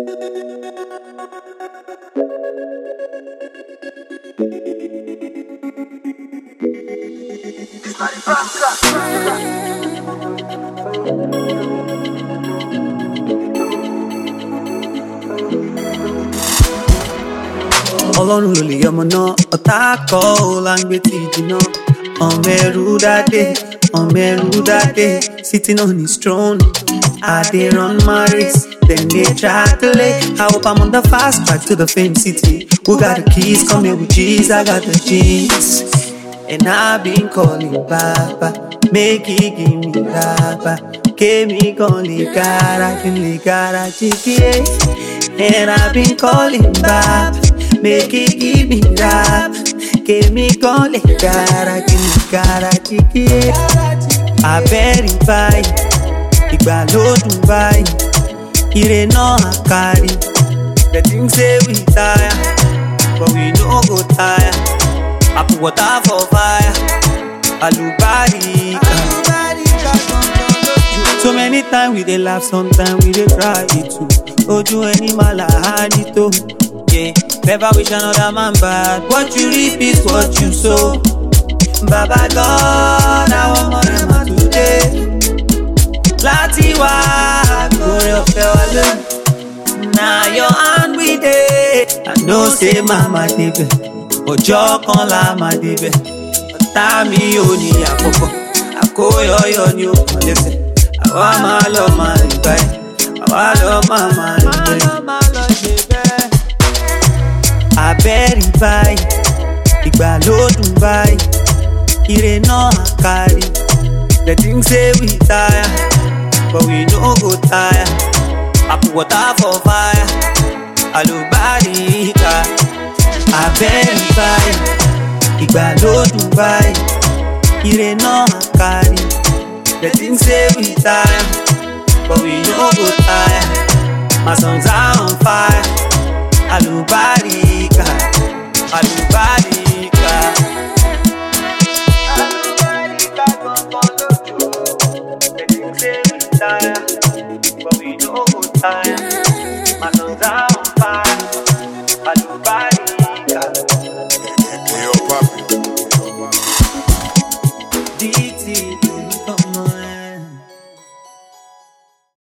Ọlọ́run ló lè yọmọ náà, ọ̀tá kọ́ ò láǹgbé ti jìnnà. Ọmọ ẹrú dáadé, sitting on his throne. I dey run my race, then they try to lay. I hope I'm on the fast track to the famed city. Who got the keys? Come here with G's, I got the G's. And I've been calling Baba, make it give me Baba. Kemi con ligara chikie. And I've been calling Baba, make it give me Baba. Kemi con ligara chikie. Abẹ́rì báyìí, ìgbàlódún báyìí, ire náà àkárí. The thing say we tire, but we no go tire. I put water for fire, alubarika. So many times we dey laugh, sometimes we dey cry too. Ojú ẹni máa là á ní tó. Yeah, never wish another man bad. What you reap is what you sow. Baba God, àwọn ọmọ rẹ̀ máa today. Láti wá àgbòrè ọ̀fẹ́ wa lónìí. Na your hand we dey. I know say mama débẹ̀, ọjọ́ kan la máa débẹ̀. Ọ̀tá mi ò ní àkókò, àkóyọyọ ni ó kàn lẹ́sẹ̀. Àwa máa lọ máa rìn báyìí, àwa lọ máa rìn bẹ́ẹ̀. Abẹ́rì báyìí, ìgbàlódún báyìí, ire náà àkárí. The thing say we tire, but we no go tire. I put water for fire, alubarika. Abẹ́rì báyìí, ìgbàlódún báyìí, ire náà àkárí. The thing say we tire, but we no go tire. My songs are on fire, alubarika, alubarika.